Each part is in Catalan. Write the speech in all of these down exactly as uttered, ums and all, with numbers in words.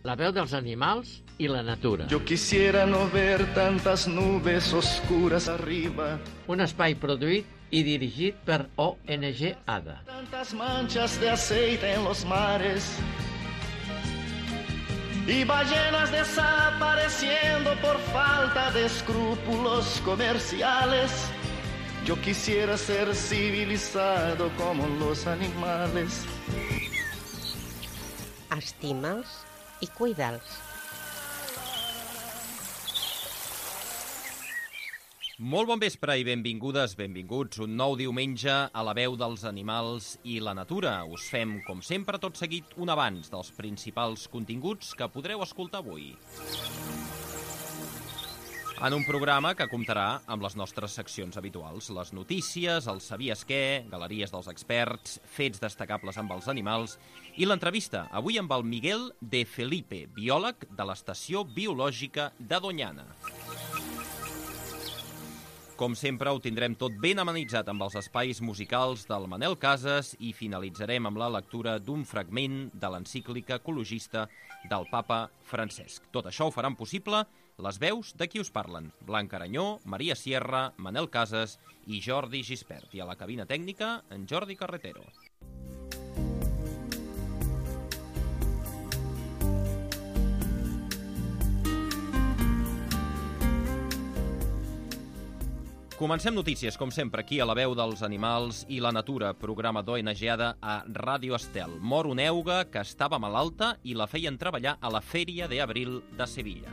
La veu dels animals i la natura. Yo quisiera no ver tantas nubes oscuras arriba. Un espai produït i dirigit per O N G ADA. Tantas manchas de aceite en los mares. Y ballenas desapareciendo por falta de escrúpulos comerciales. Yo quisiera ser civilizado como los animales. Estima'ls i cuida'ls. Molt bon vespre i benvingudes, benvinguts un nou diumenge a la veu dels animals i la natura. Us fem, com sempre, tot seguit un avanç dels principals continguts que podreu escoltar avui. En un programa que comptarà amb les nostres seccions habituals, les notícies, el sabies què, galeries dels experts, fets destacables amb els animals i l'entrevista, avui amb el Miguel de Felipe, biòleg de l'Estació Biològica de Doñana. Com sempre, ho tindrem tot ben amenitzat amb els espais musicals del Manel Casas i finalitzarem amb la lectura d'un fragment de l'encíclica ecologista del papa Francesc. Tot això ho faran possible les veus de qui us parlen. Blanca Aranyó, Maria Sierra, Manel Casas i Jordi Gispert. I a la cabina tècnica, en Jordi Carretero. Comencem notícies, com sempre, aquí a la veu dels animals i la natura, programa d'O N G ADA a Ràdio Estel. Mor una euga que estava malalta i la feien treballar a la Feria de Abril de Sevilla.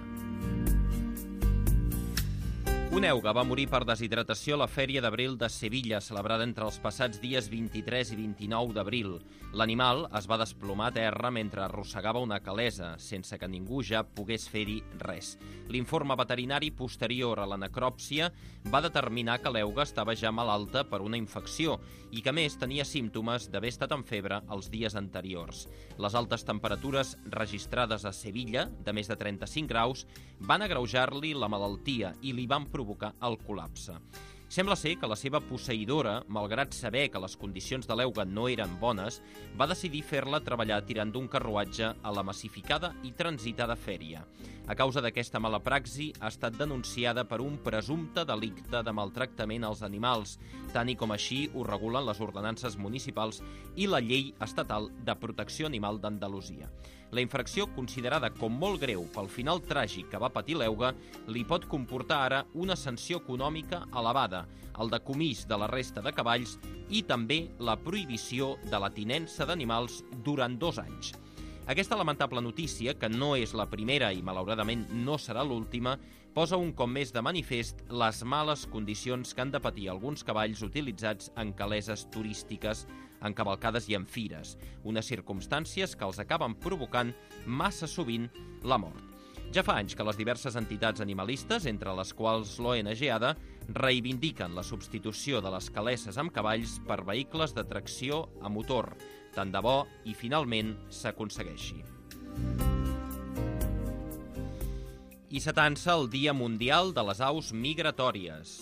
Una euga va morir per deshidratació a la Fèria d'Abril de Sevilla, celebrada entre els passats dies vint-i-tres i vint-i-nou d'abril. L'animal es va desplomar a terra mentre arrossegava una calesa, sense que ningú ja pogués fer-hi res. L'informe veterinari posterior a la necròpsia va determinar que l'euga estava ja malalta per una infecció i que, a més, tenia símptomes d'haver estat en febre els dies anteriors. Les altes temperatures registrades a Sevilla, de més de trenta-cinc graus, van agreujar-li la malaltia i li van provocar el col·lapse. Sembla ser que la seva posseïdora, malgrat saber que les condicions de l'euga no eren bones, va decidir fer-la treballar tirant d'un carruatge a la massificada i transitada fèria. A causa d'aquesta mala praxi, ha estat denunciada per un presumpte delicte de maltractament als animals, tant i com així ho regulen les ordenances municipals i la llei estatal de protecció animal d'Andalusia. La infracció, considerada com molt greu pel final tràgic que va patir l'euga, li pot comportar ara una sanció econòmica elevada, el decomís de la resta de cavalls i també la prohibició de la tinença d'animals durant dos anys. Aquesta lamentable notícia, que no és la primera i malauradament no serà l'última, posa un cop més de manifest les males condicions que han de patir alguns cavalls utilitzats en caleses turístiques, en cavalcades i en fires, unes circumstàncies que els acaben provocant massa sovint la mort. Ja fa anys que les diverses entitats animalistes, entre les quals l'O N G ADA, reivindiquen la substitució de les caleses amb cavalls per vehicles de tracció a motor. Tant de bo i finalment s'aconsegueixi. I s'atansa el Dia Mundial de les Aus Migratòries.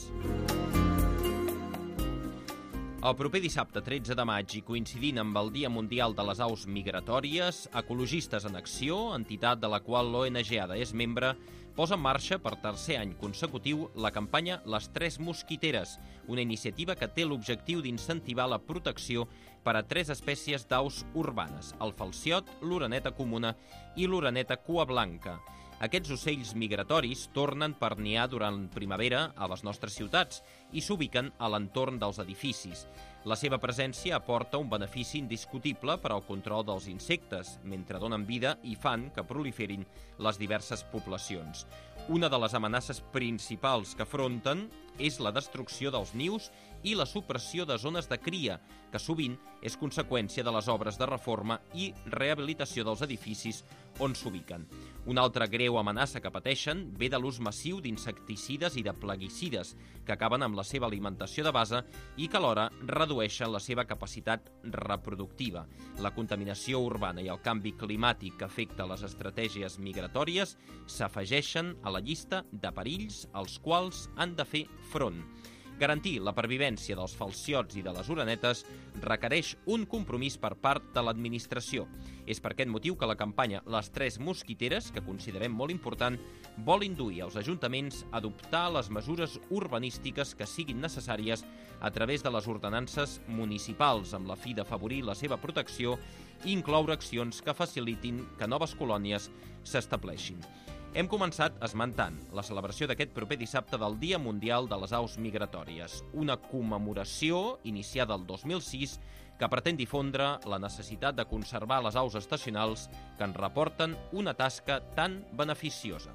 El proper dissabte tretze de maig i coincidint amb el Dia Mundial de les Aus Migratòries, Ecologistes en Acció, entitat de la qual l'O N G ADA és membre, posa en marxa per tercer any consecutiu la campanya Les Tres Mosquiteres, una iniciativa que té l'objectiu d'incentivar la protecció per a tres espècies d'aus urbanes, el falciot, l'oreneta comuna i l'oreneta cua blanca. Aquests ocells migratoris tornen per niar durant primavera a les nostres ciutats i s'ubiquen a l'entorn dels edificis. La seva presència aporta un benefici indiscutible per al control dels insectes, mentre donen vida i fan que proliferin les diverses poblacions. Una de les amenaces principals que afronten és la destrucció dels nius i la supressió de zones de cria, que sovint és conseqüència de les obres de reforma i rehabilitació dels edificis on s'ubiquen. Una altra greu amenaça que pateixen ve de l'ús massiu d'insecticides i de plaguicides, que acaben amb la seva alimentació de base i que alhora redueixen la seva capacitat reproductiva. La contaminació urbana i el canvi climàtic que afecta les estratègies migratòries s'afegeixen a la llista de perills als quals han de fer front. Garantir la pervivència dels falciots i de les orenetes requereix un compromís per part de l'administració. És per aquest motiu que la campanya Les Tres Mosquiteres, que considerem molt important, vol induir els ajuntaments a adoptar les mesures urbanístiques que siguin necessàries a través de les ordenances municipals, amb la fi d'afavorir la seva protecció i incloure accions que facilitin que noves colònies s'estableixin. Hem començat esmentant la celebració d'aquest proper dissabte del Dia Mundial de les Aus Migratòries, una commemoració iniciada el dos mil sis que pretén difondre la necessitat de conservar les aus estacionals que ens reporten una tasca tan beneficiosa.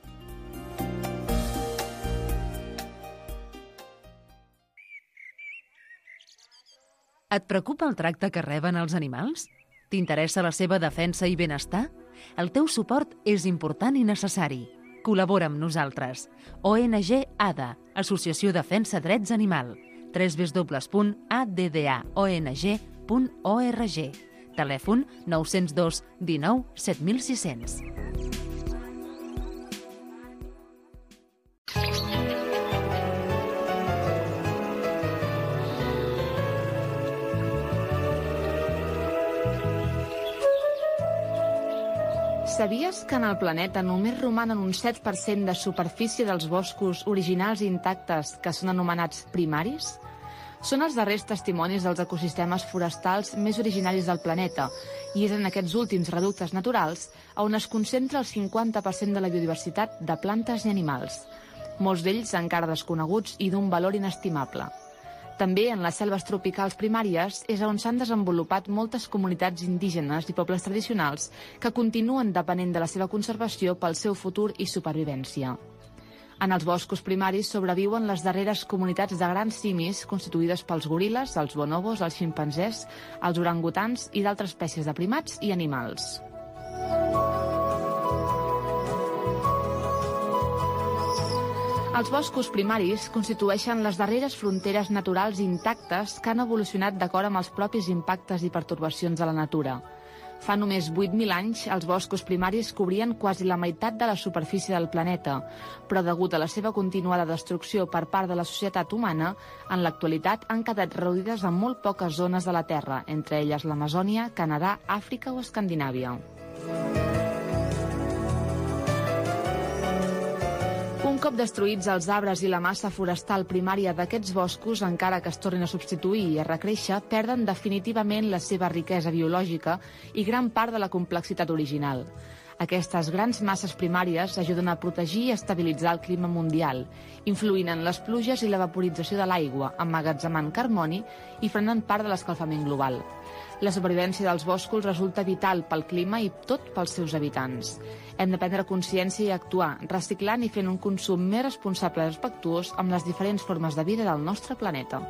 Et preocupa el tracte que reben els animals? T'interessa la seva defensa i benestar? El teu suport és important i necessari. Col·labora amb nosaltres. O N G A D A, Associació Defensa Drets Animal. w w w punt a d d a o n g punt org. Telèfon nou zero dos dinou set mil sis cents. Sabies que en el planeta només romanen un set per cent de superfície dels boscos originals i intactes que són anomenats primaris? Són els darrers testimonis dels ecosistemes forestals més originaris del planeta i és en aquests últims reductes naturals on es concentra el cinquanta per cent de la biodiversitat de plantes i animals, molts d'ells encara desconeguts i d'un valor inestimable. També en les selves tropicals primàries és on s'han desenvolupat moltes comunitats indígenes i pobles tradicionals que continuen depenent de la seva conservació pel seu futur i supervivència. En els boscos primaris sobreviuen les darreres comunitats de grans simis constituïdes pels goril·les, els bonobos, els ximpanzés, els orangutans i d'altres espècies de primats i animals. Els boscos primaris constitueixen les darreres fronteres naturals intactes que han evolucionat d'acord amb els propis impactes i pertorbacions de la natura. Fa només vuit mil anys, els boscos primaris cobrien quasi la meitat de la superfície del planeta, però degut a la seva continuada destrucció per part de la societat humana, en l'actualitat han quedat reduïdes en molt poques zones de la Terra, entre elles l'Amazònia, Canadà, Àfrica o Escandinàvia. Un cop destruïts els arbres i la massa forestal primària d'aquests boscos, encara que es tornin a substituir i a recréixer, perden definitivament la seva riquesa biològica i gran part de la complexitat original. Aquestes grans masses primàries ajuden a protegir i estabilitzar el clima mundial, influint en les pluges i la vaporització de l'aigua, emmagatzemant carboni i frenant part de l'escalfament global. La supervivència dels boscos resulta vital pel clima i tot pels seus habitants. Hem de prendre consciència i actuar, reciclant i fent un consum més responsable i respectuós amb les diferents formes de vida del nostre planeta.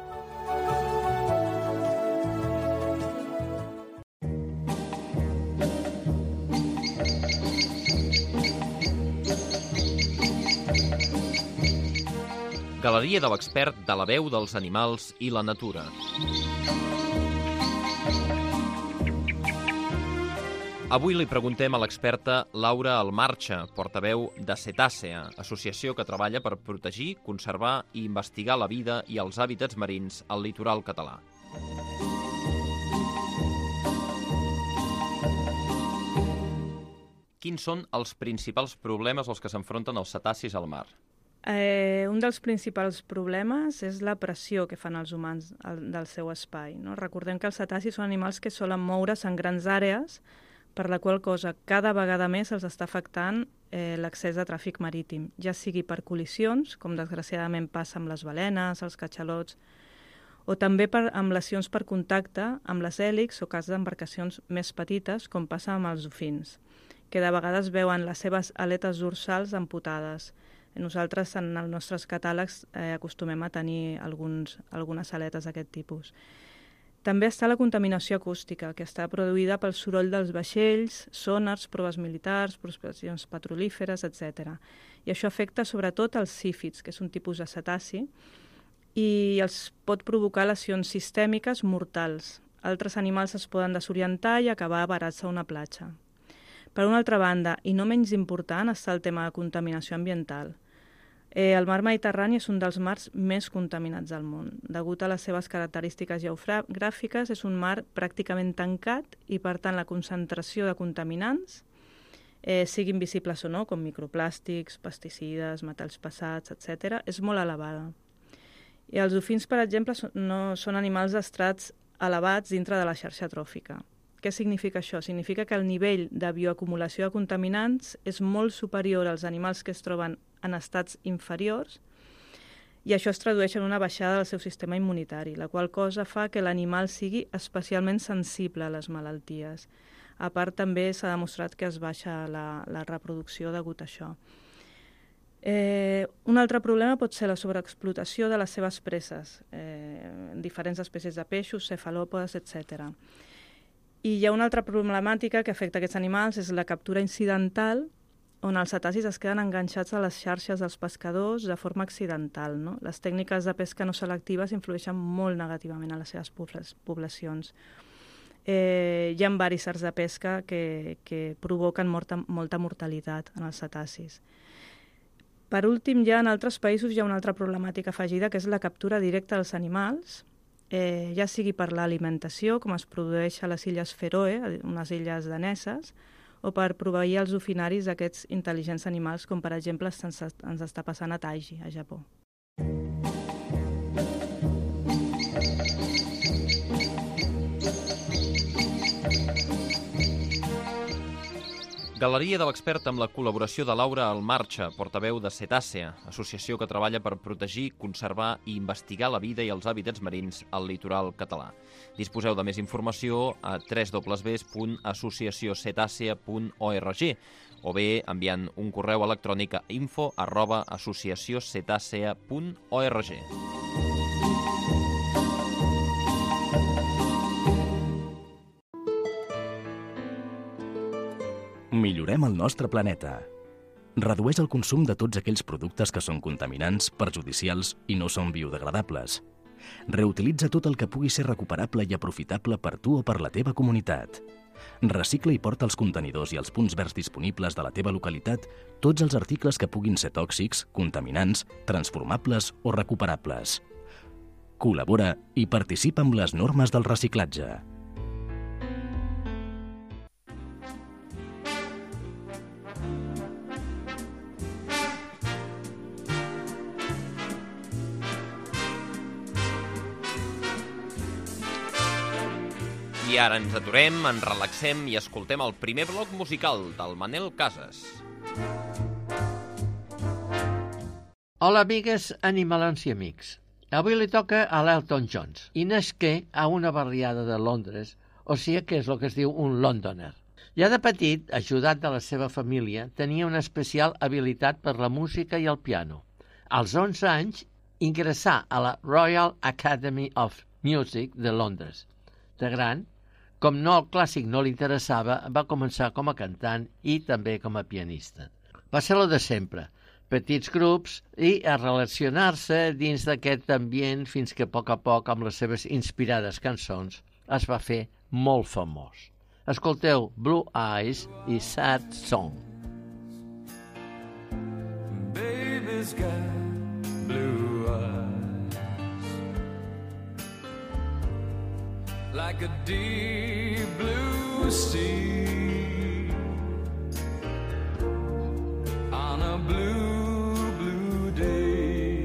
Galeria de l'expert de la veu dels animals i la natura. Avui li preguntem a l'experta Laura Almarcha, portaveu de Cetàcea, associació que treballa per protegir, conservar i investigar la vida i els hàbitats marins al litoral català. Quins són els principals problemes als que s'enfronten els cetacis al mar? Eh, un dels principals problemes és la pressió que fan els humans al, del seu espai. No? Recordem que els cetacis són animals que solen moure's en grans àrees, per la qual cosa cada vegada més els està afectant eh, l'accés de tràfic marítim, ja sigui per col·lisions, com desgraciadament passa amb les balenes, els catxalots, o també per, amb lesions per contacte amb les hèlixs o cas d'embarcacions més petites, com passa amb els dofins, que de vegades veuen les seves aletes dorsals amputades. Nosaltres, en els nostres catàlegs, eh, acostumem a tenir alguns, algunes aletes d'aquest tipus. També està la contaminació acústica, que està produïda pel soroll dels vaixells, sonars, proves militars, prospeccions petrolíferes, etcètera. I això afecta sobretot els sífids, que és un tipus de cetaci, i els pot provocar lesions sistèmiques mortals. Altres animals es poden desorientar i acabar varats a una platja. Per una altra banda, i no menys important, està el tema de contaminació ambiental. Eh, el mar Mediterrani és un dels mars més contaminats del món. Degut a les seves característiques geogràfiques, és un mar pràcticament tancat i, per tant, la concentració de contaminants, eh, siguin visibles o no, com microplàstics, pesticides, metalls pesats, etcètera, és molt elevada. I els dofins, per exemple, no són animals d'estrats elevats dintre de la xarxa tròfica. Què significa això? Significa que el nivell de bioacumulació de contaminants és molt superior als animals que es troben en estats inferiors i això es tradueix en una baixada del seu sistema immunitari, la qual cosa fa que l'animal sigui especialment sensible a les malalties. A part, també s'ha demostrat que es baixa la, la reproducció degut a això. Eh, un altre problema pot ser la sobreexplotació de les seves preses, eh, diferents espècies de peixos, cefalòpodes, etcètera. I hi ha una altra problemàtica que afecta aquests animals, és la captura incidental, on els cetacis es queden enganxats a les xarxes dels pescadors de forma accidental. No? Les tècniques de pesca no selectives influeixen molt negativament a les seves poblacions. Eh, hi ha varis arts de pesca que, que provoquen morta, molta mortalitat en els cetacis. Per últim, ja en altres països hi ha una altra problemàtica afegida, que és la captura directa dels animals, eh, ja sigui per l'alimentació, com es produeix a les illes Feroe, unes illes daneses, o per proveir els ofinaris d'aquests intel·ligents animals, com per exemple ens, ens està passant a Taiji, a Japó. Galeria de l'expert amb la col·laboració de Laura Almarcha, portaveu de Cetàcea, associació que treballa per protegir, conservar i investigar la vida i els hàbitats marins al litoral català. Disposeu de més informació a w w w punt associació cetàcea punt org o bé enviant un correu electrònic a info arroba associació cetàcea punt org. Millorem el nostre planeta. Redueix el consum de tots aquells productes que són contaminants, perjudicials i no són biodegradables. Reutilitza tot el que pugui ser recuperable i aprofitable per tu o per la teva comunitat. Recicla i porta als contenidors i als punts verds disponibles de la teva localitat tots els articles que puguin ser tòxics, contaminants, transformables o recuperables. Col·labora i participa amb les normes del reciclatge. I ara ens aturem, ens relaxem i escoltem el primer bloc musical del Manel Casas. Hola, amigues, animalans i amics. Avui li toca a l'Elton John i nasqué a una barriada de Londres, o sigui que és el que es diu un Londoner. Ja de petit, ajudat de la seva família, tenia una especial habilitat per la música i el piano. Als onze anys, ingressà a la Royal Academy of Music de Londres. De gran, com no el clàssic no li interessava, va començar com a cantant i també com a pianista. Va ser lo de sempre, petits grups i a relacionar-se dins d'aquest ambient fins que a poc a poc, amb les seves inspirades cançons, es va fer molt famós. Escolteu Blue Eyes i Sad Song. Baby's got blue eyes like a deep blue sea on a blue, blue day.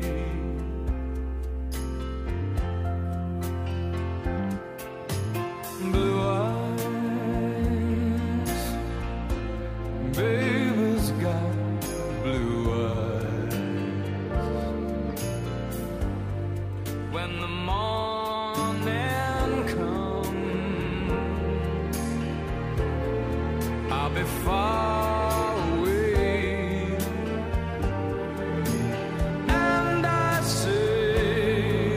Blue eyes, baby's got blue eyes. When the morning comes, I'll be far away, and I say,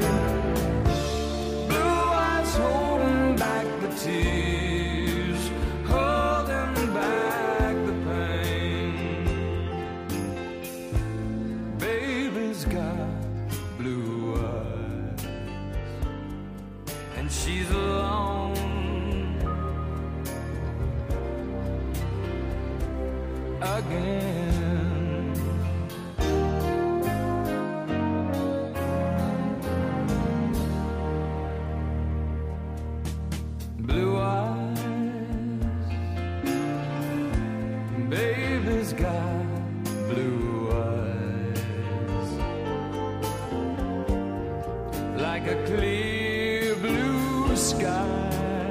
blue eyes holding back the tears, holding back the pain. Baby's got blue eyes, and she's alone again. blue eyes. Baby's got blue eyes, like a clear blue sky,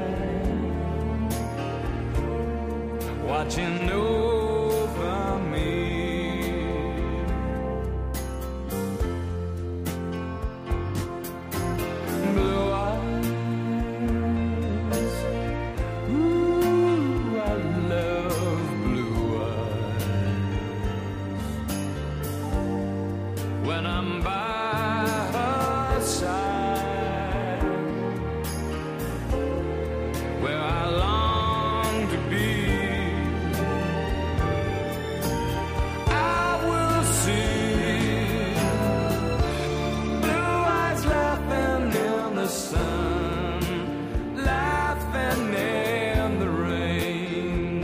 watching over me. Blue eyes, ooh, I love blue eyes. When I'm by her side, where I long to be, I will see blue eyes laughing in the sun, laughing in the rain.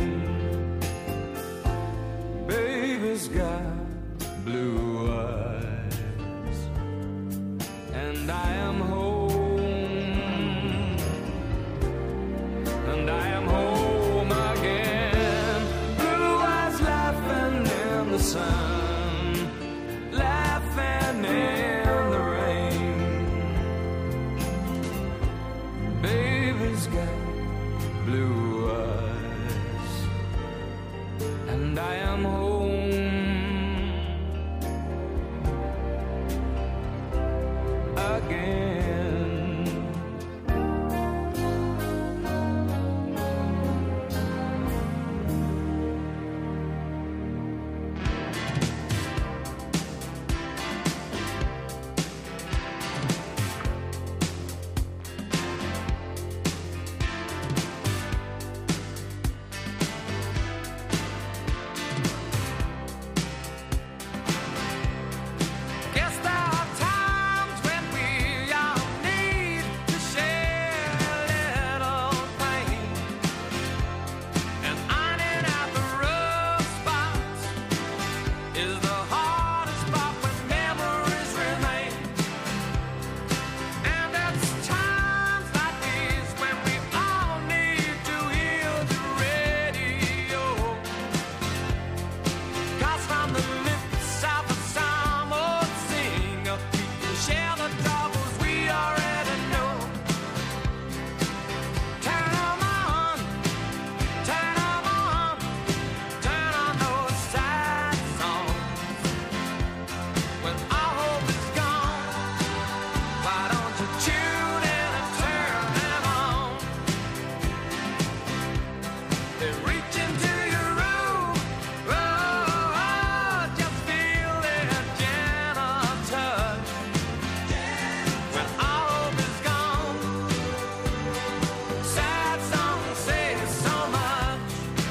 Baby's got blue eyes, and I am home, and I am home again. Blue eyes laughing in the sun, laughing in the rain. Baby's got blue eyes, and I am home again. Guess there are times when we all need to share a little pain, and ironing out the rough spots is the hardest part when memories remain. And it's times like these when we all need to hear the radio, 'cause from the lips of a some old singer, people share the troubles we already know. Turn 'em on, turn 'em on, turn on those sad songs. When all hope is gone, why don't you tune in and turn them on? They reach into your room, oh, oh, just feel their gentle touch. When all hope is gone, sad songs say so much.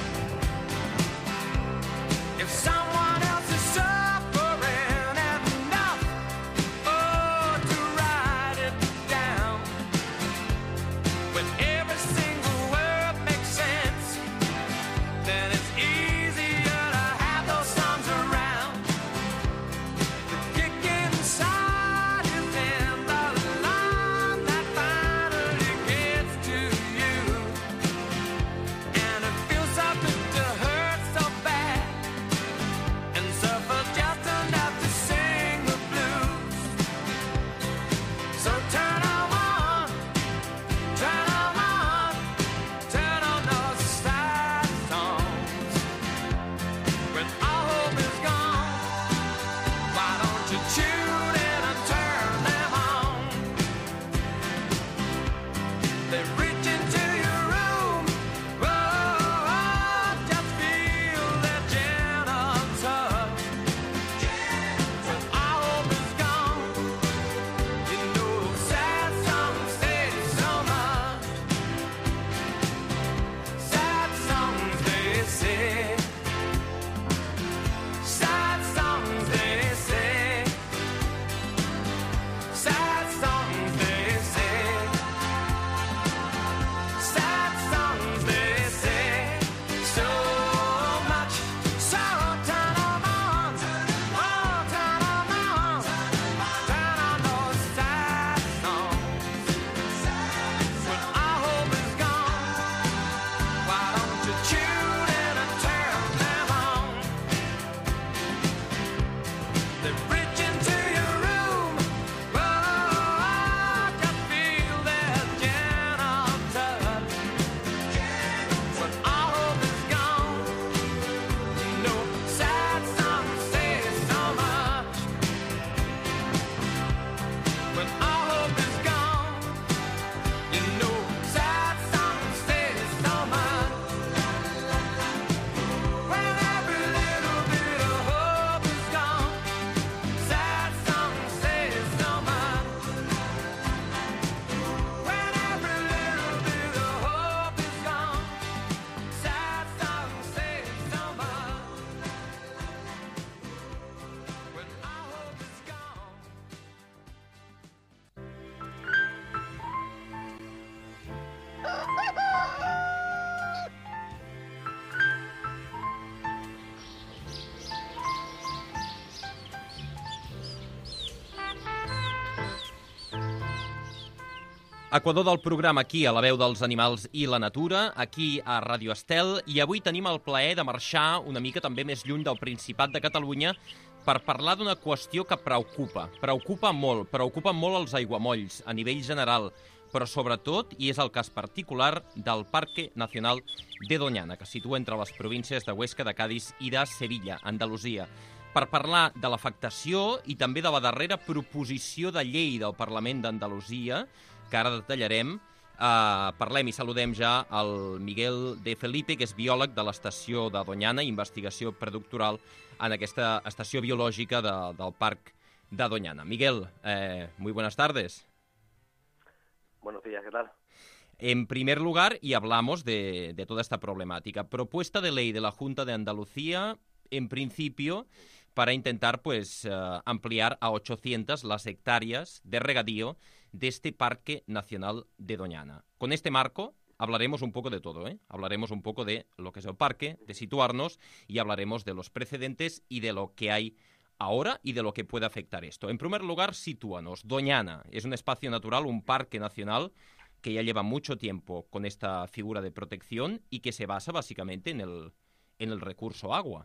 If someone else is suffering enough, oh, to write it down, when every single word makes sense, then it's easier to have those songs around. The kick inside is in the line that finally gets to you, and it feels so good to hurt so bad and suffer just enough to sing the blues. So turn 'em on, turn 'em on, turn on those sad songs. When all hope is gone, why don't you tune in and turn them on? They reach into your room, oh, oh, just feel their gentle touch. When all hope is gone, you know sad songs say so much. Sad songs they say, sad songs they say, sad songs they say. Equador del programa aquí a la veu dels animals i la natura, aquí a Radio Estel, i avui tenim el plaer de marxar una mica també més lluny del Principat de Catalunya per parlar d'una qüestió que preocupa, preocupa molt, preocupa molt els aiguamolls a nivell general, però sobretot, i és el cas particular, del Parque Nacional de Doñana, que es situa entre les províncies de Huesca, de Cádiz i de Sevilla, Andalusia, per parlar de l'afectació i també de la darrera proposició de llei del Parlament d'Andalusia, que ara detallarem. Uh, parlem i saludem ja el Miguel de Felipe, que és biòleg de l'estació de Doñana, investigació predoctoral en aquesta estació biològica de, del Parc de Doñana. Miguel, eh, muy buenas tardes. Buenos días, ¿qué tal? En primer lugar, y hablamos de, de toda esta problemática. Propuesta de ley de la Junta de Andalucía, en principio, para intentar pues uh, ampliar a ochocientas las hectáreas de regadío de este Parque Nacional de Doñana. Con este marco hablaremos un poco de todo, ¿eh? Hablaremos un poco de lo que es el parque, de situarnos, y hablaremos de los precedentes y de lo que hay ahora y de lo que puede afectar esto. En primer lugar, sitúanos. Doñana es un espacio natural, un parque nacional que ya lleva mucho tiempo con esta figura de protección y que se basa básicamente en el, en el recurso agua.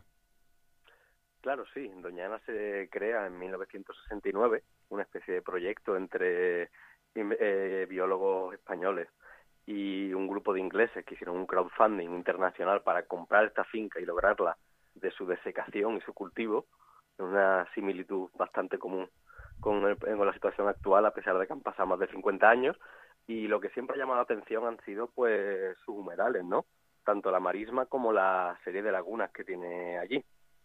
Claro, sí. Doñana se crea en mil novecientos sesenta y nueve, una especie de proyecto entre eh, biólogos españoles y un grupo de ingleses que hicieron un crowdfunding internacional para comprar esta finca y lograrla de su desecación y su cultivo, una similitud bastante común con, el, con la situación actual, a pesar de que han pasado más de cincuenta años, y lo que siempre ha llamado la atención han sido pues sus humedales, ¿no? Tanto la marisma como la serie de lagunas que tiene allí.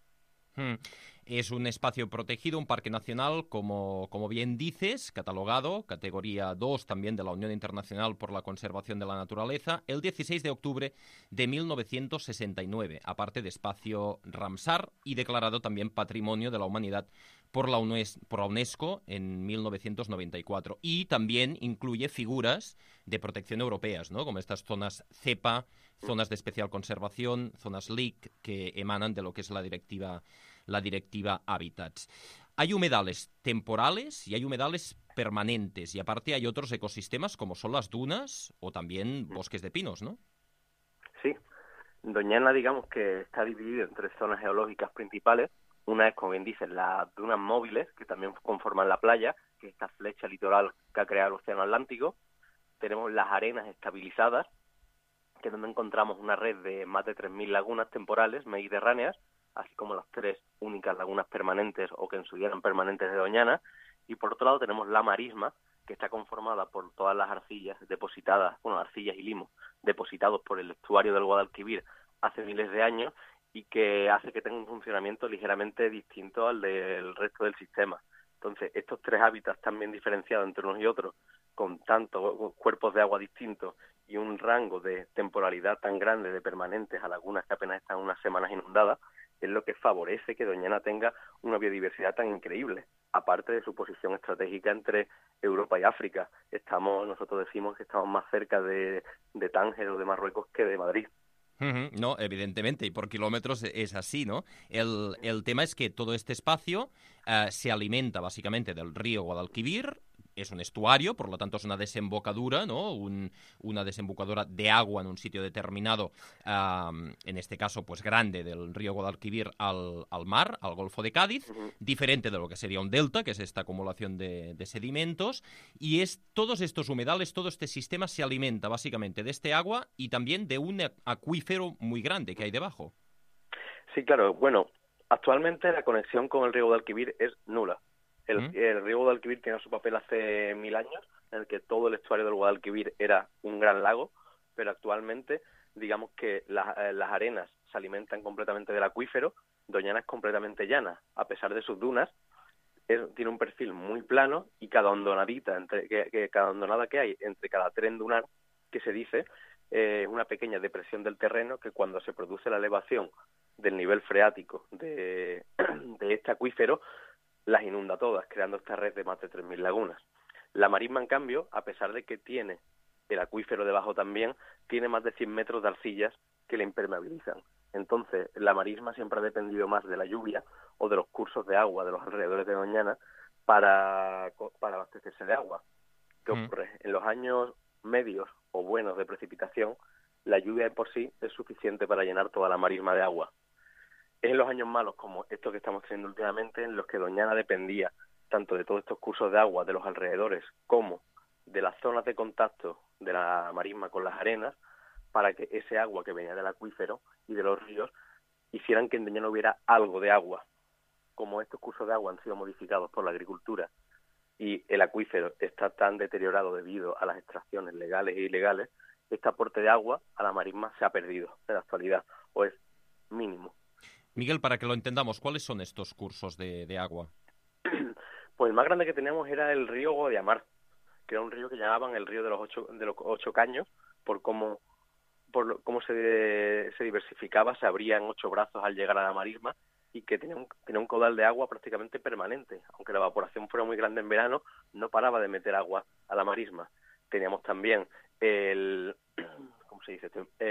Hmm. Es un espacio protegido, un parque nacional, como, como bien dices, catalogado, categoría dos también de la Unión Internacional por la Conservación de la Naturaleza, el dieciséis de octubre de mil novecientos sesenta y nueve, aparte de espacio Ramsar, y declarado también Patrimonio de la Humanidad por la, UNES, por la UNESCO en mil novecientos noventa y cuatro. Y también incluye figuras de protección europeas, ¿no? Como estas zonas CEPA, zonas de especial conservación, zonas L I C, que emanan de lo que es la directiva la directiva Hábitats. Hay humedales temporales y hay humedales permanentes, y aparte hay otros ecosistemas como son las dunas o también bosques de pinos, ¿no? Sí. Doñana, digamos que está dividido en tres zonas geológicas principales. Una es, como bien dices, las dunas móviles, que también conforman la playa, que es esta flecha litoral que ha creado el Océano Atlántico. Tenemos las arenas estabilizadas, que es donde encontramos una red de más de tres mil lagunas temporales mediterráneas, así como las tres únicas lagunas permanentes o que en su día eran permanentes de Doñana. Y por otro lado tenemos la marisma, que está conformada por todas las arcillas depositadas, bueno, arcillas y limos, depositados por el estuario del Guadalquivir hace miles de años, y que hace que tenga un funcionamiento ligeramente distinto al del resto del sistema. Entonces, estos tres hábitats tan bien diferenciados entre unos y otros, con tantos cuerpos de agua distintos y un rango de temporalidad tan grande de permanentes a lagunas que apenas están unas semanas inundadas, es lo que favorece que Doñana tenga una biodiversidad tan increíble, aparte de su posición estratégica entre Europa y África. Estamos, nosotros decimos que estamos más cerca de, de Tánger o de Marruecos que de Madrid. No, evidentemente, y por kilómetros es así, ¿no? El, el tema es que todo este espacio uh, se alimenta básicamente del río Guadalquivir. Es un estuario, por lo tanto es una desembocadura, ¿no? Un, una desembocadura de agua en un sitio determinado, um, en este caso pues grande, del río Guadalquivir al, al mar, al Golfo de Cádiz, uh-huh. Diferente de lo que sería un delta, que es esta acumulación de, de sedimentos, y es todos estos humedales, todo este sistema se alimenta básicamente de este agua y también de un acuífero muy grande que hay debajo. Sí, claro. Bueno, actualmente la conexión con el río Guadalquivir es nula. El, ¿Mm? el río Guadalquivir tiene su papel hace mil años, en el que todo el estuario del Guadalquivir era un gran lago, pero actualmente, digamos que las, eh, las arenas se alimentan completamente del acuífero. Doñana es completamente llana, a pesar de sus dunas, es, tiene un perfil muy plano, y cada hondonadita, entre, que, que cada hondonada que hay entre cada tren dunar, que se dice, eh, una pequeña depresión del terreno que cuando se produce la elevación del nivel freático de, de este acuífero, las inunda todas, creando esta red de más de tres mil lagunas. La marisma, en cambio, a pesar de que tiene el acuífero debajo también, tiene más de cien metros de arcillas que la impermeabilizan. Entonces, la marisma siempre ha dependido más de la lluvia o de los cursos de agua de los alrededores de Doñana para, para abastecerse de agua. ¿Qué Mm. ocurre? En los años medios o buenos de precipitación, la lluvia de por sí es suficiente para llenar toda la marisma de agua. Es en los años malos, como estos que estamos teniendo últimamente, en los que Doñana dependía tanto de todos estos cursos de agua de los alrededores como de las zonas de contacto de la marisma con las arenas, para que ese agua que venía del acuífero y de los ríos hicieran que en Doñana hubiera algo de agua. Como estos cursos de agua han sido modificados por la agricultura y el acuífero está tan deteriorado debido a las extracciones legales e ilegales, este aporte de agua a la marisma se ha perdido en la actualidad, o es mínimo. Miguel, para que lo entendamos, ¿cuáles son estos cursos de, de agua? Pues el más grande que teníamos era el río Guadiamar, que era un río que llamaban el río de los ocho, de los ocho caños, por cómo, por lo- cómo se, se diversificaba, se abría en ocho brazos al llegar a la marisma, y que tenía un, tenía un caudal de agua prácticamente permanente. Aunque la evaporación fuera muy grande en verano, no paraba de meter agua a la marisma. Teníamos también el, ¿cómo se dice?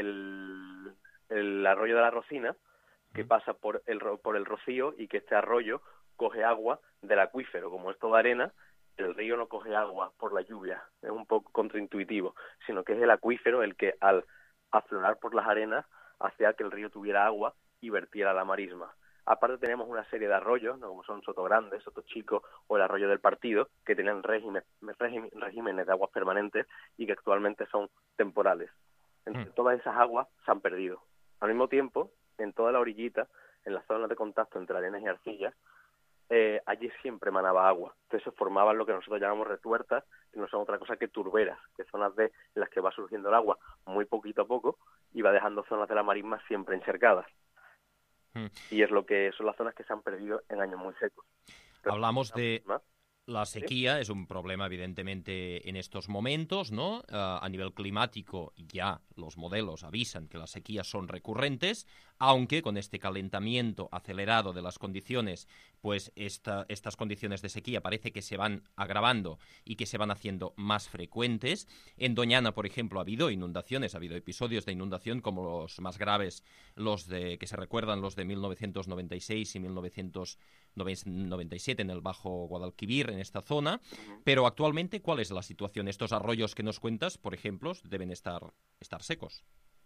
El, el arroyo de la Rocina, que pasa por el, ro- por el Rocío, y que este arroyo coge agua del acuífero. Como es toda arena, el río no coge agua por la lluvia, es un poco contraintuitivo, sino que es el acuífero el que al aflorar por las arenas hacía que el río tuviera agua y vertiera a la marisma. Aparte tenemos una serie de arroyos, ¿no? Como son Soto Grande, Soto Chico o el arroyo del Partido, que tenían régimen, régimen, regímenes de aguas permanentes y que actualmente son temporales. Entre todas esas aguas se han perdido. Al mismo tiempo, en toda la orillita, en las zonas de contacto entre arenas y arcillas, eh, allí siempre manaba agua. Entonces se formaban lo que nosotros llamamos retuertas, que no son otra cosa que turberas, que son zonas de, en las que va surgiendo el agua muy poquito a poco y va dejando zonas de la marisma siempre encharcadas. Mm. Y es lo que son las zonas que se han perdido en años muy secos. Pero Hablamos de marisma, la sequía, es un problema evidentemente en estos momentos, ¿no? Ah, a nivel climático ya los modelos avisan que las sequías son recurrentes, aunque con este calentamiento acelerado de las condiciones, pues esta, estas condiciones de sequía parece que se van agravando y que se van haciendo más frecuentes. En Doñana, por ejemplo, ha habido inundaciones, ha habido episodios de inundación como los más graves, los de que se recuerdan, los de mil novecientos noventa y seis y mil novecientos noventa y siete en el Bajo Guadalquivir, en esta zona. Pero actualmente, ¿cuál es la situación? Estos arroyos que nos cuentas, por ejemplo, deben estar, estar secos.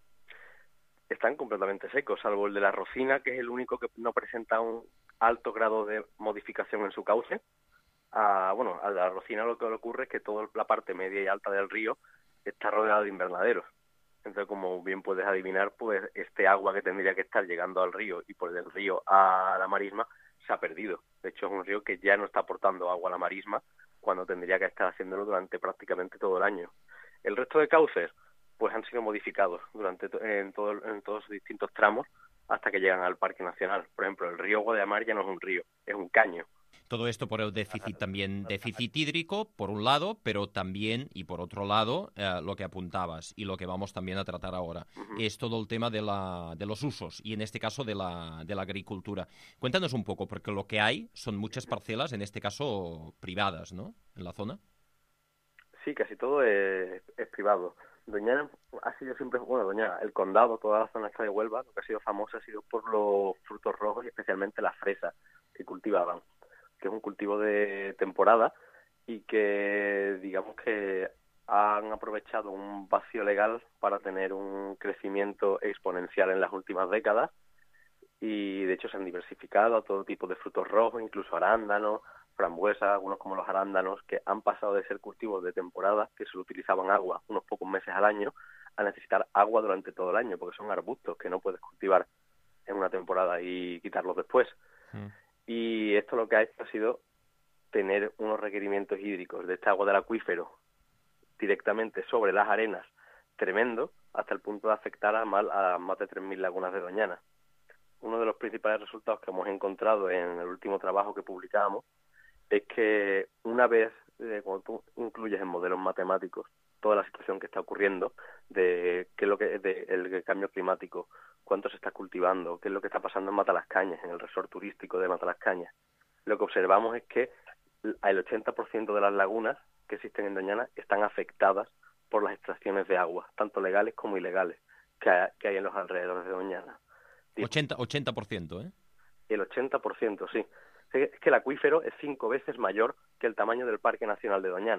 están completamente secos, salvo el de la Rocina, que es el único que no presenta un alto grado de modificación en su cauce. Ah, bueno, a la Rocina lo que le ocurre es que toda la parte media y alta del río está rodeada de invernaderos. Entonces, como bien puedes adivinar, pues este agua que tendría que estar llegando al río y por el río a la marisma se ha perdido. De hecho, es un río que ya no está aportando agua a la marisma cuando tendría que estar haciéndolo durante prácticamente todo el año. El resto de cauces pues han sido modificados durante to- en, todo, en todos sus distintos tramos hasta que llegan al Parque Nacional. Por ejemplo, el río Guadiamar ya no es un río, es un caño. Todo esto por el déficit también, déficit hídrico, por un lado, pero también, y por otro lado, eh, lo que apuntabas y lo que vamos también a tratar ahora, Ujú. es todo el tema de, la, de los usos y en este caso de la, de la agricultura. Cuéntanos un poco, porque lo que hay son muchas parcelas, en este caso privadas, ¿no?, en la zona. Sí, casi todo es, es privado. Doñana ha sido siempre, bueno, Doñana, el condado, toda la zona esta de Huelva, lo que ha sido famoso ha sido por los frutos rojos y especialmente las fresas que cultivaban, que es un cultivo de temporada y que digamos que han aprovechado un vacío legal para tener un crecimiento exponencial en las últimas décadas y de hecho se han diversificado a todo tipo de frutos rojos, incluso arándanos, frambuesas, algunos como los arándanos, que han pasado de ser cultivos de temporada, que solo utilizaban agua unos pocos meses al año, a necesitar agua durante todo el año, porque son arbustos que no puedes cultivar en una temporada y quitarlos después. Mm. Y esto lo que ha hecho ha sido tener unos requerimientos hídricos de este agua del acuífero directamente sobre las arenas tremendo, hasta el punto de afectar a más, a más de tres mil lagunas de Doñana. Uno de los principales resultados que hemos encontrado en el último trabajo que publicamos es que una vez, eh, cuando tú incluyes en modelos matemáticos toda la situación que está ocurriendo, de qué es lo que es de, el cambio climático, cuánto se está cultivando, qué es lo que está pasando en Matalascañas, en el resort turístico de Matalascañas, lo que observamos es que el ochenta por ciento de las lagunas que existen en Doñana están afectadas por las extracciones de agua, tanto legales como ilegales, que hay, que hay en los alrededores de Doñana. ochenta por ciento, ¿eh? El ochenta por ciento, sí. Es que el acuífero es cinco veces mayor que el tamaño del Parque Nacional de Doñana.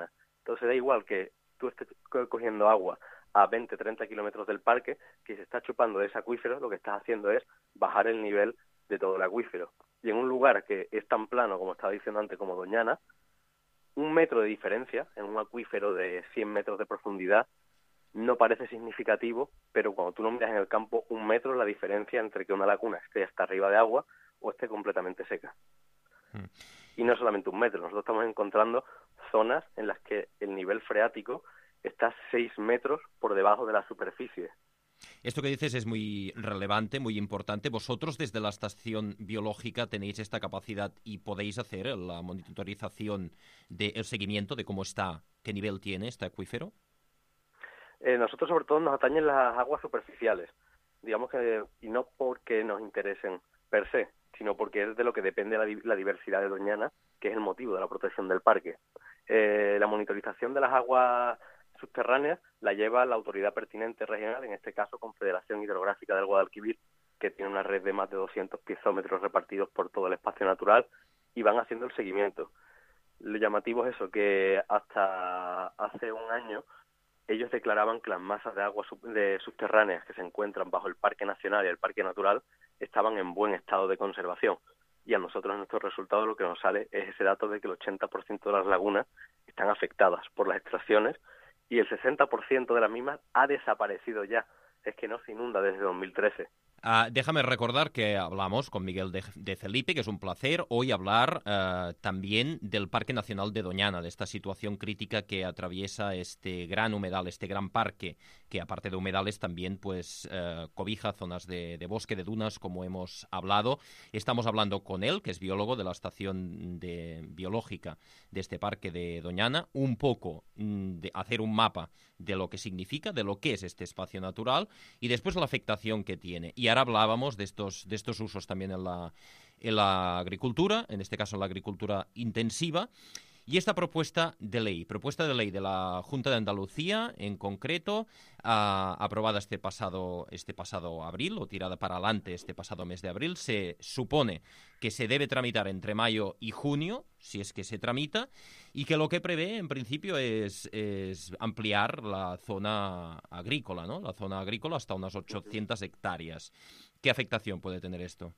Entonces da igual que tú estés co- cogiendo agua a veinte, treinta kilómetros del parque, que se está chupando de ese acuífero, lo que estás haciendo es bajar el nivel de todo el acuífero. Y en un lugar que es tan plano, como estaba diciendo antes, como Doñana, un metro de diferencia en un acuífero de cien metros de profundidad no parece significativo, pero cuando tú lo miras en el campo, un metro es la diferencia entre que una laguna esté hasta arriba de agua o esté completamente seca. Mm. Y no solamente un metro, nosotros estamos encontrando zonas en las que el nivel freático está seis metros por debajo de la superficie. Esto que dices es muy relevante, muy importante. Vosotros desde la estación biológica tenéis esta capacidad y podéis hacer la monitorización del seguimiento de cómo está, qué nivel tiene este acuífero. Eh, nosotros sobre todo nos atañen las aguas superficiales, digamos que, y no porque nos interesen per se, sino porque es de lo que depende la, la diversidad de Doñana, que es el motivo de la protección del parque. Eh, la monitorización de las aguas subterráneas la lleva la autoridad pertinente regional, en este caso Confederación Hidrográfica del Guadalquivir, que tiene una red de más de doscientos piezómetros repartidos por todo el espacio natural, y van haciendo el seguimiento. Lo llamativo es eso, que hasta hace un año ellos declaraban que las masas de agua sub- de subterráneas que se encuentran bajo el Parque Nacional y el Parque Natural estaban en buen estado de conservación. Y a nosotros en nuestros resultados lo que nos sale es ese dato de que el ochenta por ciento de las lagunas están afectadas por las extracciones y el sesenta por ciento de las mismas ha desaparecido ya. Es que no se inunda desde dos mil trece. Uh, déjame recordar que hablamos con Miguel de, de Felipe, que es un placer hoy hablar uh, también del Parque Nacional de Doñana, de esta situación crítica que atraviesa este gran humedal, este gran parque, que aparte de humedales también pues uh, cobija zonas de, de bosque, de dunas, como hemos hablado. Estamos hablando con él, que es biólogo de la estación de, biológica de este parque de Doñana, un poco mm, de hacer un mapa de lo que significa, de lo que es este espacio natural y después la afectación que tiene. Y ahora hablábamos de estos, de estos usos también en la, en la agricultura, en este caso en la agricultura intensiva. Y esta propuesta de ley, propuesta de ley de la Junta de Andalucía, en concreto, uh, aprobada este pasado, este pasado abril, o tirada para adelante este pasado mes de abril, se supone que se debe tramitar entre mayo y junio, si es que se tramita, y que lo que prevé, en principio, es, es ampliar la zona agrícola, ¿no? La zona agrícola hasta unas ochocientas hectáreas. ¿Qué afectación puede tener esto?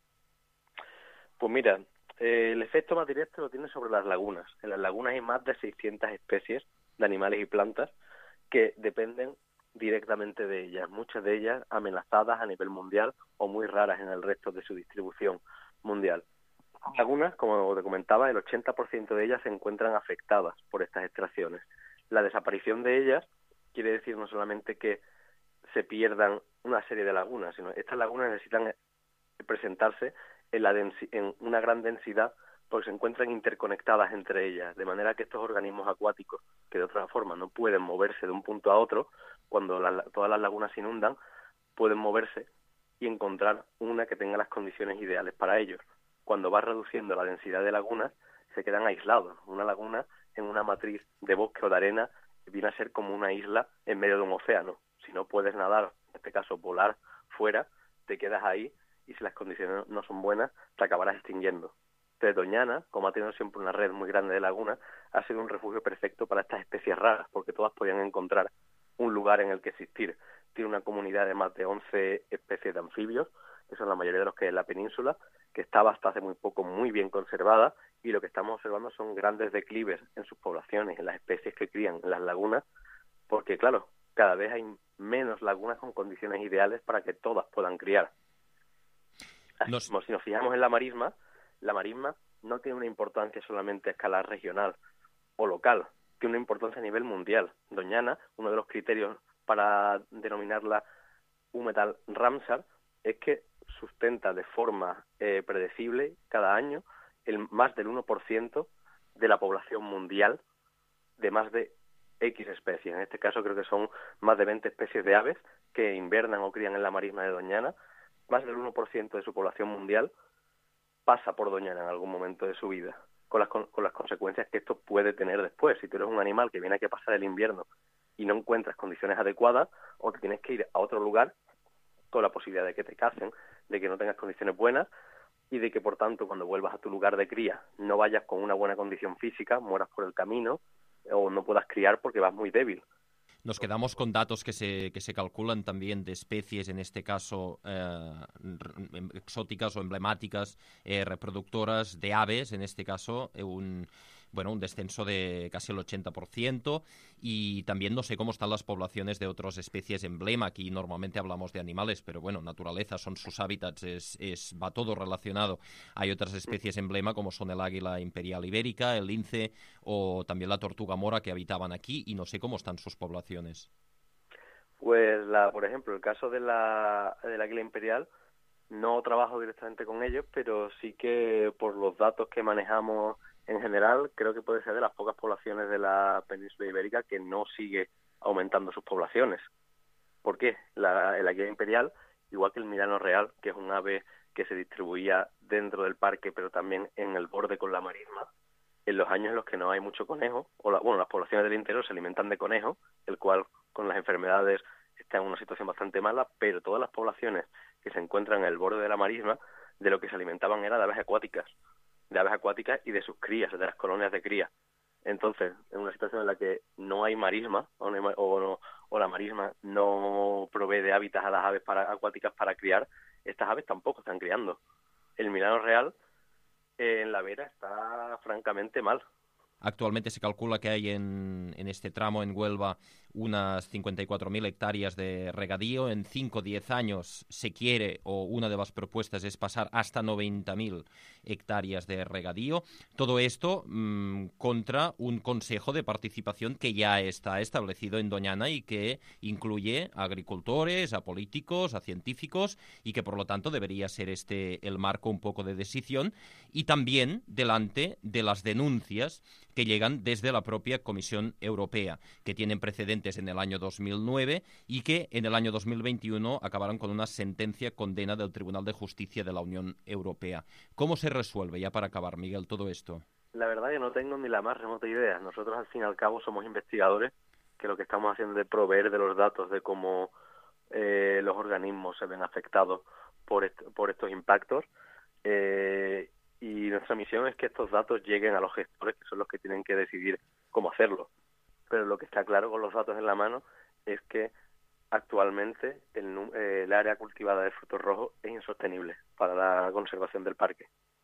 Pues mira, Eh, el efecto más directo lo tiene sobre las lagunas. En las lagunas hay más de seiscientas especies de animales y plantas que dependen directamente de ellas, muchas de ellas amenazadas a nivel mundial o muy raras en el resto de su distribución mundial. Las lagunas, como te comentaba, el ochenta por ciento de ellas se encuentran afectadas por estas extracciones. La desaparición de ellas quiere decir no solamente que se pierdan una serie de lagunas, sino que estas lagunas necesitan presentarse en, la densi- en una gran densidad porque se encuentran interconectadas entre ellas, de manera que estos organismos acuáticos, que de otra forma no pueden moverse de un punto a otro, cuando la, todas las lagunas se inundan, pueden moverse y encontrar una que tenga las condiciones ideales para ellos. Cuando va reduciendo la densidad de lagunas, se quedan aislados. Una laguna en una matriz de bosque o de arena viene a ser como una isla en medio de un océano. Si no puedes nadar, en este caso volar fuera, te quedas ahí y si las condiciones no son buenas, te acabarás extinguiendo. Entonces, Doñana, como ha tenido siempre una red muy grande de lagunas, ha sido un refugio perfecto para estas especies raras, porque todas podían encontrar un lugar en el que existir. Tiene una comunidad de más de once especies de anfibios, que son la mayoría de los que hay en la península, que estaba hasta hace muy poco muy bien conservada, y lo que estamos observando son grandes declives en sus poblaciones, en las especies que crían en las lagunas, porque, claro, cada vez hay menos lagunas con condiciones ideales para que todas puedan criar. Nos... Si nos fijamos en la marisma, la marisma no tiene una importancia solamente a escala regional o local, tiene una importancia a nivel mundial. Doñana, uno de los criterios para denominarla humedal Ramsar, es que sustenta de forma eh, predecible cada año el más del uno por ciento de la población mundial de más de X especies. En este caso creo que son más de veinte especies de aves que invernan o crían en la marisma de Doñana. Más del uno por ciento de su población mundial pasa por Doñana en algún momento de su vida, con las, con, con las consecuencias que esto puede tener después. Si tú eres un animal que viene aquí a pasar el invierno y no encuentras condiciones adecuadas, o te tienes que ir a otro lugar con la posibilidad de que te cacen, de que no tengas condiciones buenas y de que, por tanto, cuando vuelvas a tu lugar de cría no vayas con una buena condición física, mueras por el camino o no puedas criar porque vas muy débil. Nos quedamos con datos que se, que se calculan también de especies, en este caso eh, exóticas o emblemáticas, eh, reproductoras de aves, en este caso eh, un, bueno, un descenso de casi el ochenta por ciento, y también no sé cómo están las poblaciones de otras especies emblema. Aquí normalmente hablamos de animales, pero bueno, naturaleza, son sus hábitats, es, es, va todo relacionado. Hay otras especies emblema como son el águila imperial ibérica, el lince o también la tortuga mora que habitaban aquí, y no sé cómo están sus poblaciones. Pues, la, por ejemplo, el caso de la, de la águila imperial, no trabajo directamente con ellos, pero sí que por los datos que manejamos en general, creo que puede ser de las pocas poblaciones de la península ibérica que no sigue aumentando sus poblaciones. ¿Por qué? La, el águila imperial, igual que el milano real, que es un ave que se distribuía dentro del parque, pero también en el borde con la marisma, en los años en los que no hay mucho conejo, o la, bueno, las poblaciones del interior se alimentan de conejo, el cual con las enfermedades está en una situación bastante mala, pero todas las poblaciones que se encuentran en el borde de la marisma, de lo que se alimentaban era de aves acuáticas, de aves acuáticas y de sus crías, de las colonias de cría. Entonces, en una situación en la que no hay marisma, o, no hay, o, no, o la marisma no provee de hábitats a las aves para, acuáticas para criar, estas aves tampoco están criando. El milano real eh, en la Vera está francamente mal. Actualmente se calcula que hay en, en este tramo en Huelva unas cincuenta y cuatro mil hectáreas de regadío. En cinco o diez años se quiere, o una de las propuestas es pasar hasta noventa mil hectáreas de regadío. Todo esto mmm, contra un consejo de participación que ya está establecido en Doñana y que incluye a agricultores, a políticos, a científicos, y que por lo tanto debería ser este el marco un poco de decisión, y también delante de las denuncias que llegan desde la propia Comisión Europea, que tienen precedentes en el año dos mil nueve y que en el año dos mil veintiuno acabaron con una sentencia condena del Tribunal de Justicia de la Unión Europea. ¿Cómo se resuelve, ya para acabar, Miguel, todo esto? La verdad que no tengo ni la más remota idea. Nosotros, al fin y al cabo, somos investigadores, que lo que estamos haciendo es proveer de los datos de cómo eh, los organismos se ven afectados por, est por estos impactos. Eh, y nuestra misión es que estos datos lleguen a los gestores, que son los que tienen que decidir cómo hacerlo. Pero lo que está claro con los datos en la mano es que actualmente el, eh, el área cultivada de frutos rojos es insostenible para la conservación del parque.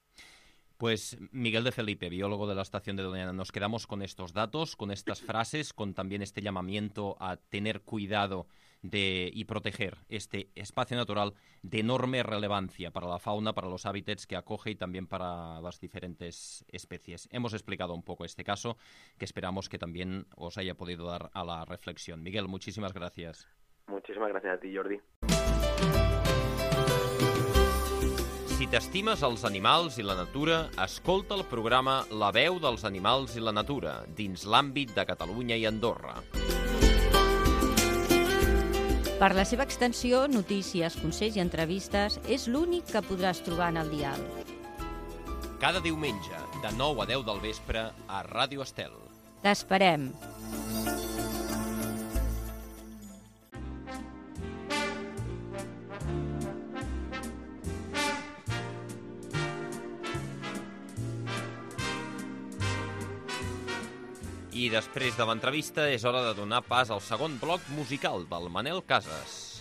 Pues Miguel de Felipe, biólogo de la estación de Doñana, nos quedamos con estos datos, con estas frases, con también este llamamiento a tener cuidado de y proteger este espacio natural de enorme relevancia para la fauna, para los hábitats que acoge y también para las diferentes especies. Hemos explicado un poco este caso, que esperamos que también os haya podido dar a la reflexión. Miguel, muchísimas gracias. Muchísimas gracias a ti, Jordi. Si t'estimes els animals i la natura, escolta el programa La veu dels animals i la natura, dins l'àmbit de Catalunya i Andorra. Per la seva extensió, notícies, consells i entrevistes, és l'únic que podràs trobar en el dial. Cada diumenge, de nou a deu del vespre, a Ràdio Estel. T'esperem. I després de l'entrevista és hora de donar pas al segon bloc musical del Manel Casas.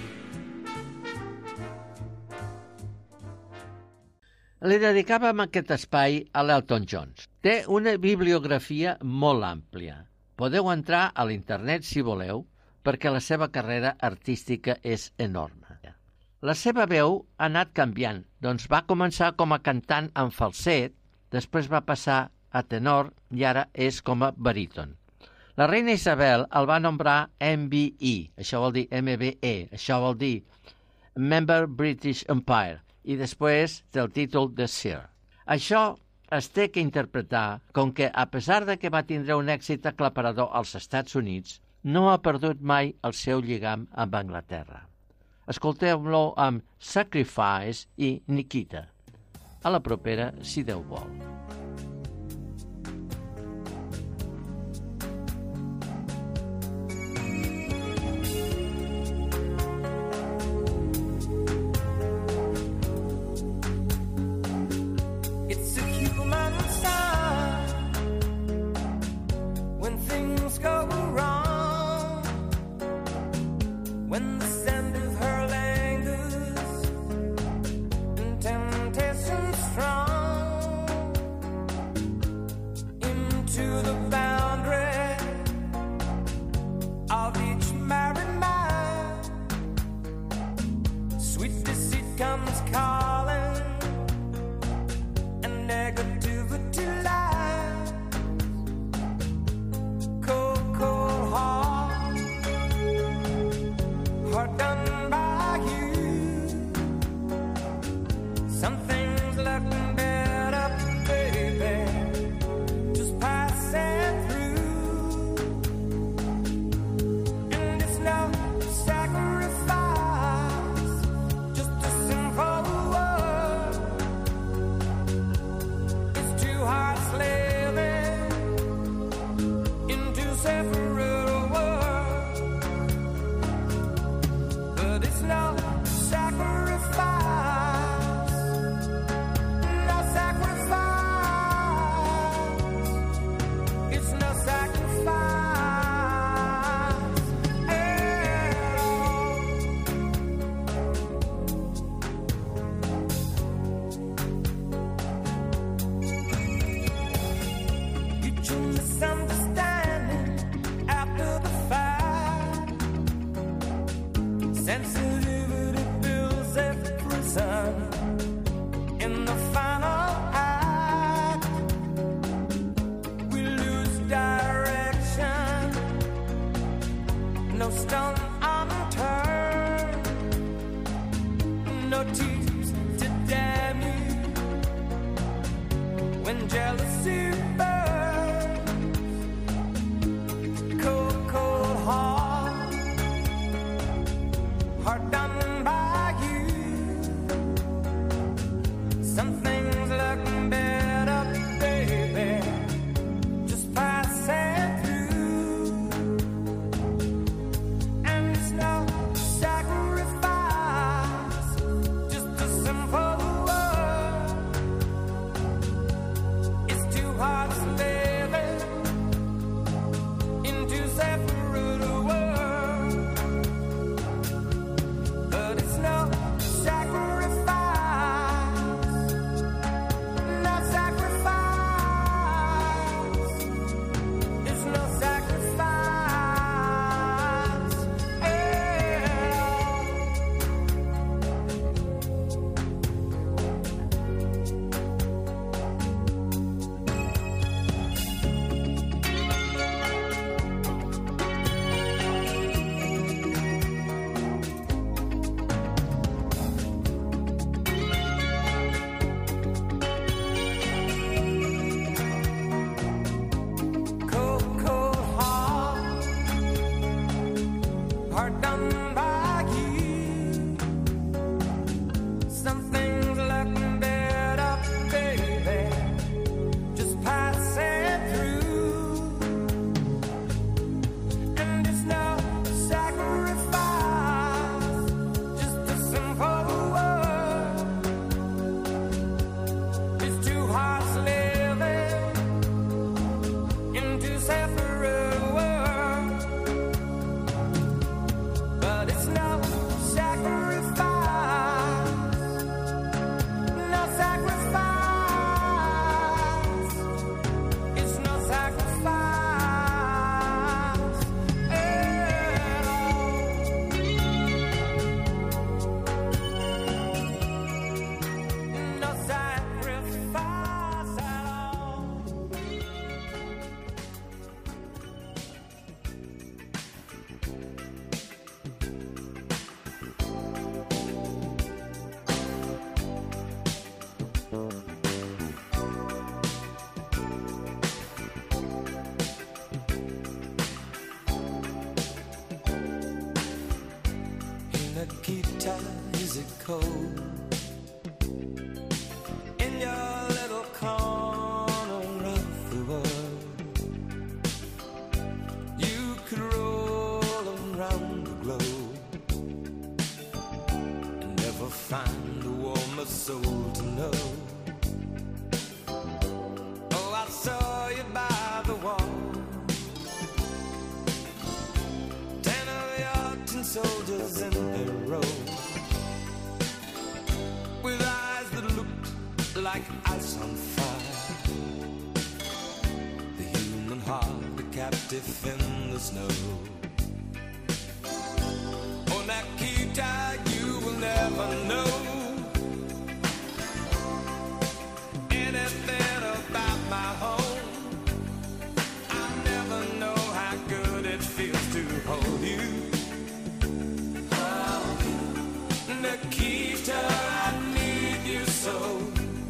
Li dedicàvem aquest espai a l'Elton John. Té una bibliografia molt àmplia. Podeu entrar a l'internet si voleu, perquè la seva carrera artística és enorme. La seva veu ha anat canviant, doncs va començar com a cantant en falset, després va passar a tenor i ara és com a baríton. La reina Isabel el va nombrar M B E, això vol dir M B E, això vol dir Member British Empire, i després té el títol de Sir. Això es té que interpretar com que, a pesar de que va tindre un èxit aclaparador als Estats Units, no ha perdut mai el seu lligam amb Anglaterra. Escolteu-lo amb Sacrifice i Nikita. A la propera, si Déu vol. It's a human sign when when the scent of her lingers and temptation strong into the boundary of each married man. Sweet deceit comes calling and negativity lies. Cold, cold heart, heart done by you. Some things looking better, baby, just passing through. And it's no sacrifice, just a simple word. It's two hearts living in two separate worlds, but it's no sacrifice, no sacrifice. It's no sacrifice at all. You two misunderstanding after the fact. Sensitivity builds a prison in the final act. We lose direction, no stone unturned, no tears to damn you when jealousy burns. Cold, cold heart, heart done by you. Some things look better, baby, just passing through. And it's no sacrifice, just a simple word. It's two hearts living in two separate worlds, but it's no sacrifice, no sacrifice. It's no sacrifice at all. Cold, cold heart, heart done by you. Some things look better, baby, just passing through. And it's no sacrifice, just a simple word. It's two hearts living in two separate worlds, but it's no sacrifice, no sacrifice. It's no sacrifice at all. No sacrifice at all. Nikita, is it cold in your little corner of the world? You could roll around the globe and never find a warmer soul to know. Oh, I saw you by the wall, ten of your soldiers in their row, with eyes that looked like ice on fire. The human heart, a captive in the snow. Oh, Nikita, you will never know anything about my home. I'll never know how good it feels to hold you. Oh, Nikita, I need you so.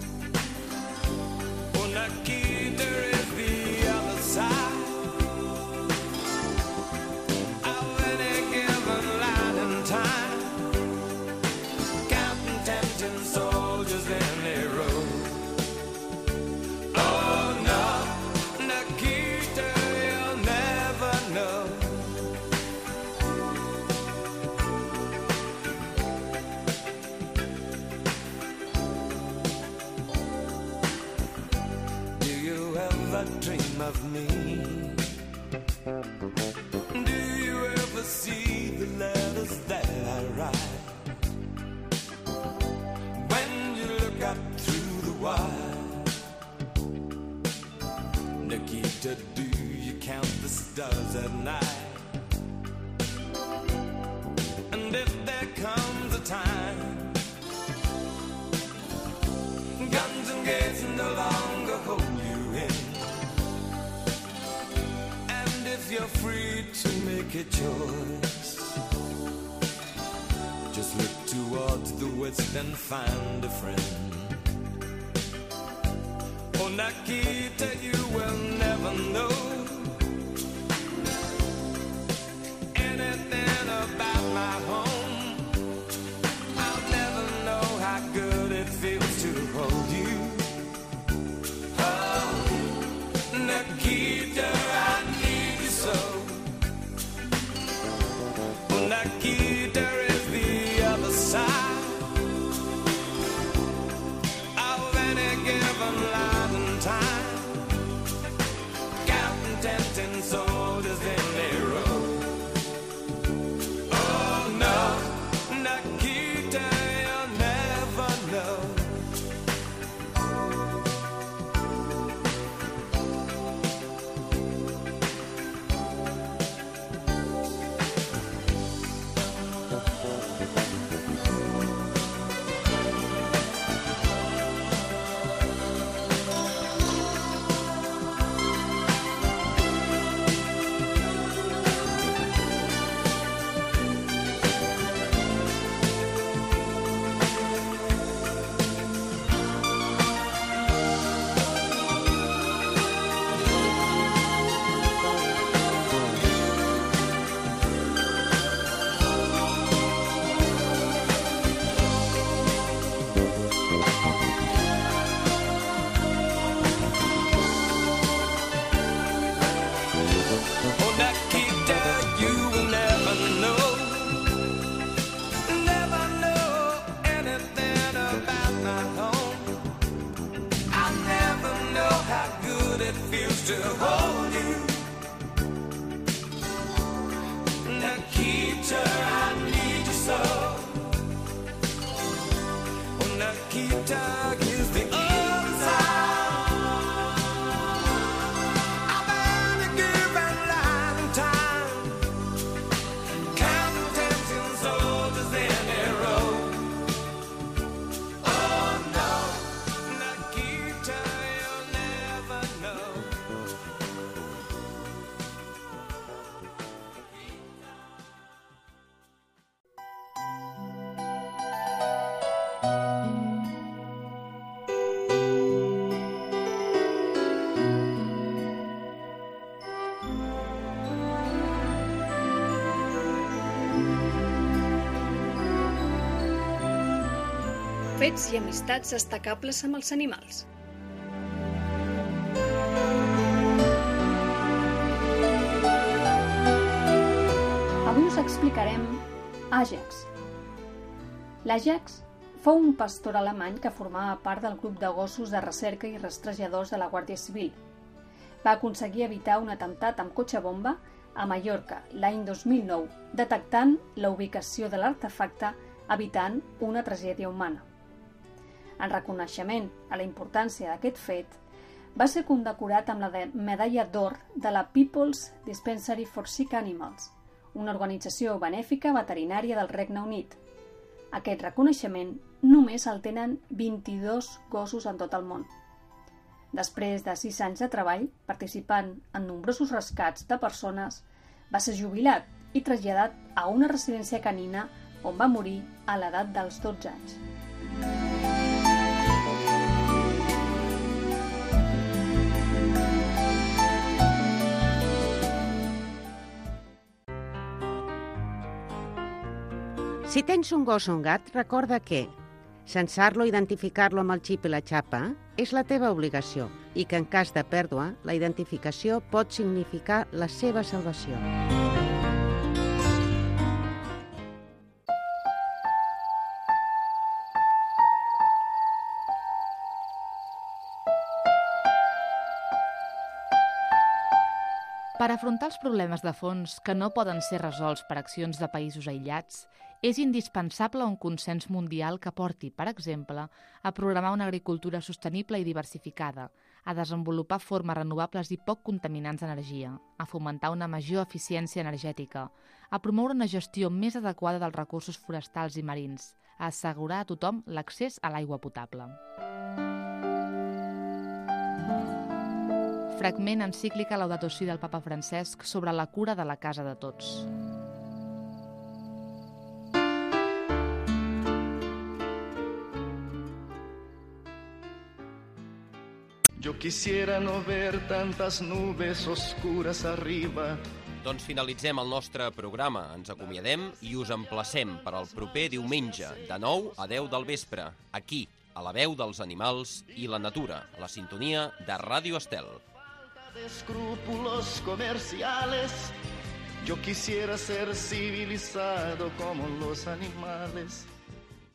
Oh, Nikita is the other side of any given line in time, counting tempting soldiers in a row. Oh no, Nikita, you'll never know. Do you ever dream of me? Do you ever see the letters that I write? When you look up through the wire, Nikita, do you count the stars at night? And if there comes a time guns and gates no longer hold you in, and if you're free to make a choice, just look towards the west and find a friend. Oh, Nikita, you will never know anything about my home. I'll never know how good it feels to hold you. Oh, Nikita, I need you so. Oh, Nikita is the other side of any given line in time, counting tempting soldiers in a row. Oh no, Nikita, you'll never know. Oh, Nikita, you will never know, never know anything about my home. I'll never know how good it feels to hold you. Nikita, I need you so. Oh, Nikita is the other side. Fets i amistats destacables amb els animals. Avui us explicarem Ajax. L'Ajax fou un pastor alemany que formava part del grup de gossos de recerca i rastrejadors de la Guàrdia Civil. Va aconseguir evitar un atemptat amb cotxe bomba a Mallorca l'any dos mil nou, detectant la ubicació de l'artefacte evitant una tragèdia humana. En reconeixement a la importància d'aquest fet, va ser condecorat amb la medalla d'or de la People's Dispensary for Sick Animals, una organització benèfica veterinària del Regne Unit. Aquest reconeixement només el tenen vint-i-dos gossos en tot el món. Després de sis anys de treball, participant en nombrosos rescats de persones, va ser jubilat i traslladat a una residència canina on va morir a l'edat dels dotze anys. Si tens un gos o un gat, recorda que censar-lo i identificar-lo amb el xip i la xapa és la teva obligació i que en cas de pèrdua, la identificació pot significar la seva salvació. Per afrontar els problemes de fons que no poden ser resolts per accions de països aïllats, és indispensable un consens mundial que porti, per exemple, a programar una agricultura sostenible i diversificada, a desenvolupar formes renovables i poc contaminants d'energia, a fomentar una major eficiència energètica, a promoure una gestió més adequada dels recursos forestals i marins, a assegurar a tothom l'accés a l'aigua potable. Fragment encíclica Laudato Si del papa Francesc sobre la cura de la casa de tots. Yo quisiera no ver tantas nubes oscuras arriba. Doncs finalitzem el nostre programa, ens acomiadem i us emplacem per al proper diumenge, de nou a deu del vespre, aquí, a la veu dels animals i la natura, a la sintonia de Ràdio Estel. De escrúpulos comerciales, yo quisiera ser civilizado como los animales.